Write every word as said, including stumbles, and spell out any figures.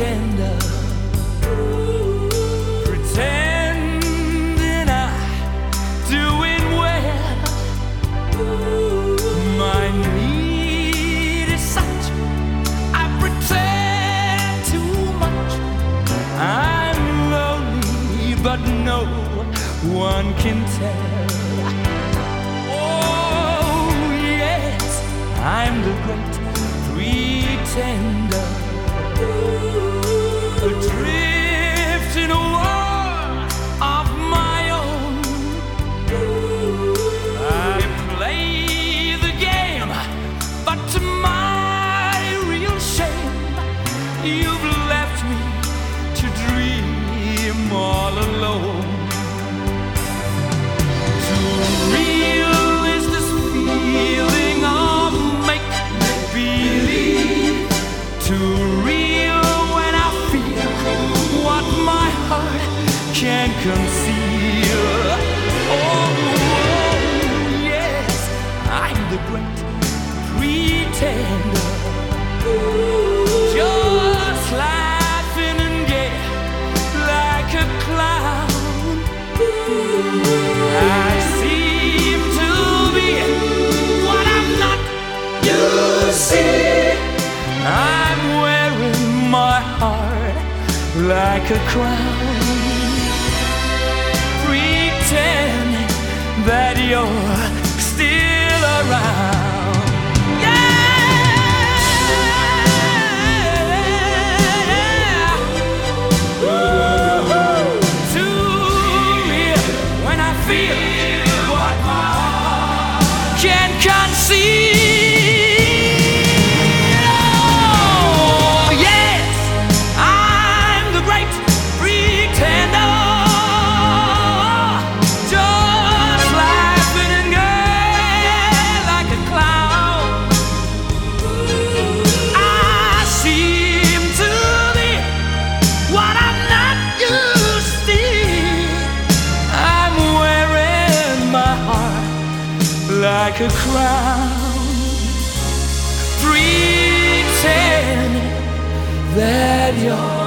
pretender, pretending I'm doing well. My need is such, I pretend too much. I'm lonely, but no one can tell. Oh yes, I'm the great pretender, adrift in a world of my own. I play the game, but to my real shame, you've left me to dream all alone. Too real is this feeling of make-believe, too real when I feel what my heart can't conceal. Oh, yes, I'm the great pretender, just laughing and gay like a clown. I seem to be what I'm not, you see. I'm wearing my heart like a crown, pretending that you're still around. Yeah, ooh, too real when I feel what my heart can't conceive. Like a crown, pretending that you're